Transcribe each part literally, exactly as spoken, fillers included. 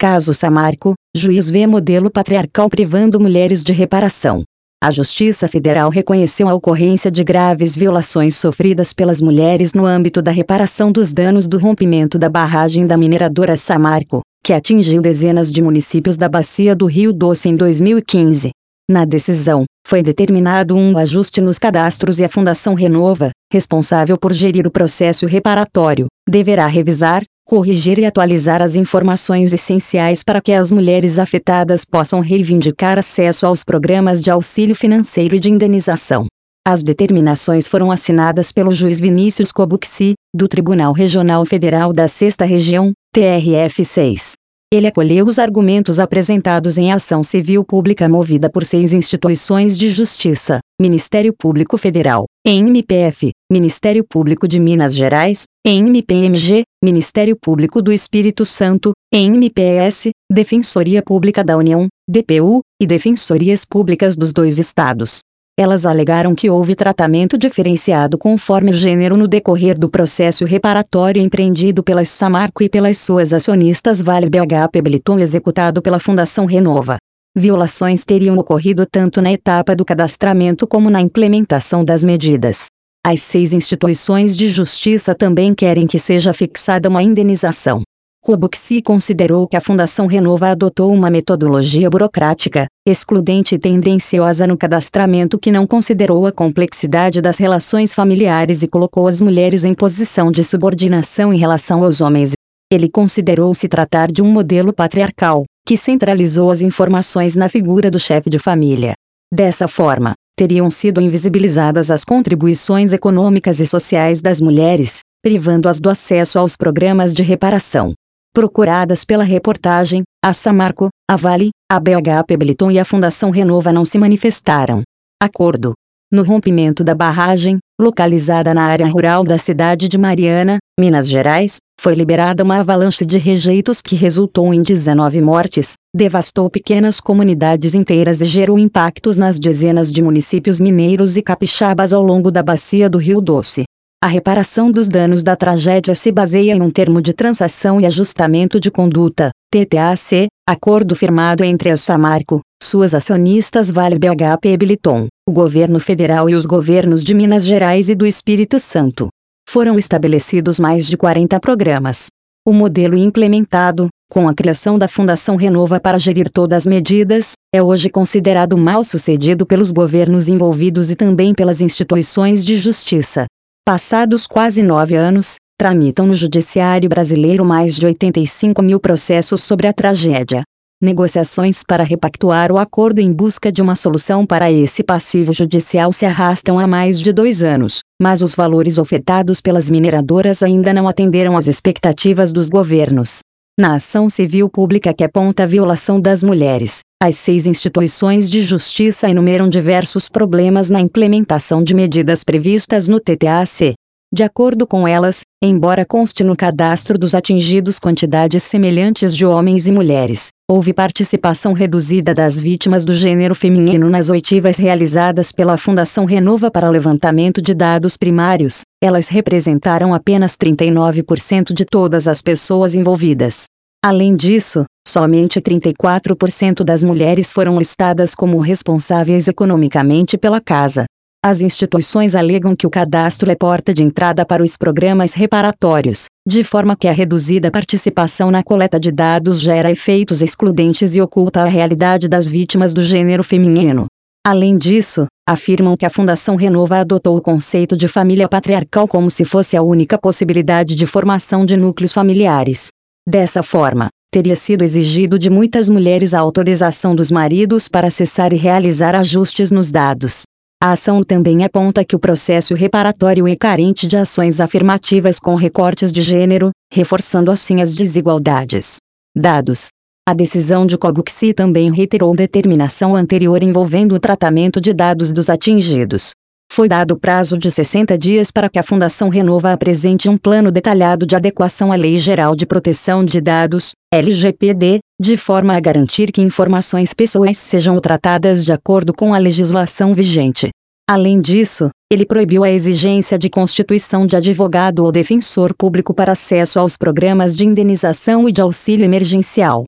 Caso Samarco, juiz vê modelo patriarcal privando mulheres de reparação. A Justiça Federal reconheceu a ocorrência de graves violações sofridas pelas mulheres no âmbito da reparação dos danos do rompimento da barragem da mineradora Samarco, que atingiu dezenas de municípios da bacia do Rio Doce em dois mil e quinze. Na decisão, foi determinado um ajuste nos cadastros e a Fundação Renova, responsável por gerir o processo reparatório, deverá revisar, corrigir e atualizar as informações essenciais para que as mulheres afetadas possam reivindicar acesso aos programas de auxílio financeiro e de indenização. As determinações foram assinadas pelo juiz Vinícius Cobuxi, do Tribunal Regional Federal da Sexta Região, T R F seis. Ele acolheu os argumentos apresentados em ação civil pública movida por seis instituições de justiça: Ministério Público Federal, M P F, Ministério Público de Minas Gerais, M P M G, Ministério Público do Espírito Santo, M P S, Defensoria Pública da União, D P U, e Defensorias Públicas dos dois estados. Elas alegaram que houve tratamento diferenciado conforme o gênero no decorrer do processo reparatório empreendido pelas Samarco e pelas suas acionistas Vale B H P Billiton executado pela Fundação Renova. Violações teriam ocorrido tanto na etapa do cadastramento como na implementação das medidas. As seis instituições de justiça também querem que seja fixada uma indenização. Cobuxi considerou que a Fundação Renova adotou uma metodologia burocrática, excludente e tendenciosa no cadastramento que não considerou a complexidade das relações familiares e colocou as mulheres em posição de subordinação em relação aos homens. Ele considerou se tratar de um modelo patriarcal, que centralizou as informações na figura do chefe de família. Dessa forma, teriam sido invisibilizadas as contribuições econômicas e sociais das mulheres, privando-as do acesso aos programas de reparação. Procuradas pela reportagem, a Samarco, a Vale, a B H P Billiton e a Fundação Renova não se manifestaram. Acordo. No rompimento da barragem, localizada na área rural da cidade de Mariana, Minas Gerais, foi liberada uma avalanche de rejeitos que resultou em dezenove mortes, devastou pequenas comunidades inteiras e gerou impactos nas dezenas de municípios mineiros e capixabas ao longo da bacia do Rio Doce. A reparação dos danos da tragédia se baseia em um termo de transação e ajustamento de conduta, T T A C, acordo firmado entre a Samarco, suas acionistas Vale B H P Billiton, o governo federal e os governos de Minas Gerais e do Espírito Santo. Foram estabelecidos mais de quarenta programas. O modelo implementado, com a criação da Fundação Renova para gerir todas as medidas, é hoje considerado mal sucedido pelos governos envolvidos e também pelas instituições de justiça. Passados quase nove anos, tramitam no judiciário brasileiro mais de oitenta e cinco mil processos sobre a tragédia. Negociações para repactuar o acordo em busca de uma solução para esse passivo judicial se arrastam há mais de dois anos, mas os valores ofertados pelas mineradoras ainda não atenderam às expectativas dos governos. Na ação civil pública que aponta a violação das mulheres, as seis instituições de justiça enumeram diversos problemas na implementação de medidas previstas no T T A C. De acordo com elas, embora conste no cadastro dos atingidos quantidades semelhantes de homens e mulheres, houve participação reduzida das vítimas do gênero feminino nas oitivas realizadas pela Fundação Renova para levantamento de dados primários. Elas representaram apenas trinta e nove por cento de todas as pessoas envolvidas. Além disso, somente trinta e quatro por cento das mulheres foram listadas como responsáveis economicamente pela casa. As instituições alegam que o cadastro é porta de entrada para os programas reparatórios, de forma que a reduzida participação na coleta de dados gera efeitos excludentes e oculta a realidade das vítimas do gênero feminino. Além disso, afirmam que a Fundação Renova adotou o conceito de família patriarcal como se fosse a única possibilidade de formação de núcleos familiares. Dessa forma, teria sido exigido de muitas mulheres a autorização dos maridos para acessar e realizar ajustes nos dados. A ação também aponta que o processo reparatório é carente de ações afirmativas com recortes de gênero, reforçando assim as desigualdades. Dados. A decisão de Cobuxi também reiterou determinação anterior envolvendo o tratamento de dados dos atingidos. Foi dado prazo de sessenta dias para que a Fundação Renova apresente um plano detalhado de adequação à Lei Geral de Proteção de Dados, L G P D, de forma a garantir que informações pessoais sejam tratadas de acordo com a legislação vigente. Além disso, ele proibiu a exigência de constituição de advogado ou defensor público para acesso aos programas de indenização e de auxílio emergencial.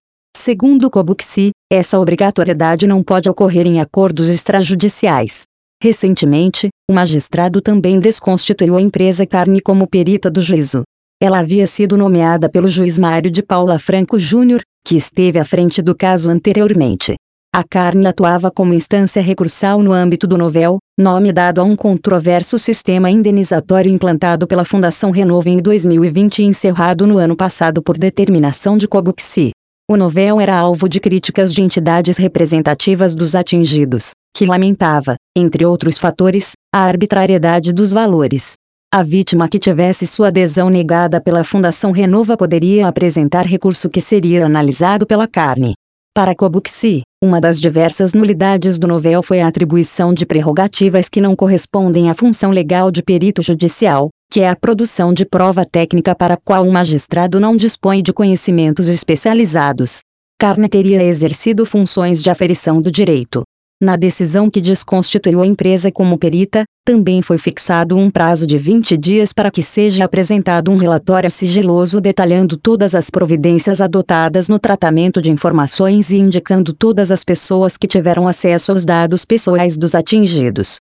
Segundo Kobuxi, essa obrigatoriedade não pode ocorrer em acordos extrajudiciais. Recentemente, o magistrado também desconstituiu a empresa Carne como perita do juízo. Ela havia sido nomeada pelo juiz Mário de Paula Franco Júnior, que esteve à frente do caso anteriormente. A Carne atuava como instância recursal no âmbito do Novel, nome dado a um controverso sistema indenizatório implantado pela Fundação Renova em dois mil e vinte e encerrado no ano passado por determinação de Kobuxi. O Novel era alvo de críticas de entidades representativas dos atingidos, que lamentava, entre outros fatores, a arbitrariedade dos valores. A vítima que tivesse sua adesão negada pela Fundação Renova poderia apresentar recurso que seria analisado pela Carne. Para Kobuxi, uma das diversas nulidades do Novel foi a atribuição de prerrogativas que não correspondem à função legal de perito judicial, que é a produção de prova técnica para a qual o magistrado não dispõe de conhecimentos especializados. Carne teria exercido funções de aferição do direito. Na decisão que desconstituiu a empresa como perita, também foi fixado um prazo de vinte dias para que seja apresentado um relatório sigiloso detalhando todas as providências adotadas no tratamento de informações e indicando todas as pessoas que tiveram acesso aos dados pessoais dos atingidos.